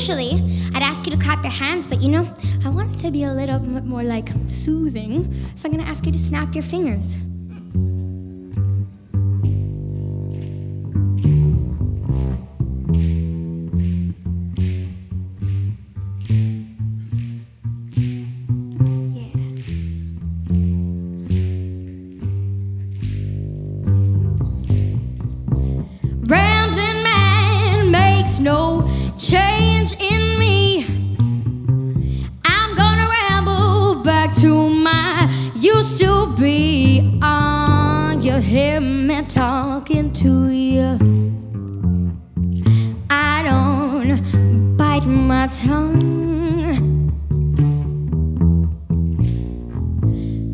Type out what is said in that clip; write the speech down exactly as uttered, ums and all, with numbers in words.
Usually, I'd ask you to clap your hands, but you know, I want it to be a little bit more like soothing, so I'm gonna ask you to snap your fingers. Rambling man makes no change in me. I'm gonna ramble back to my used to be. Ah, you hear me talking to you. I don't bite my tongue.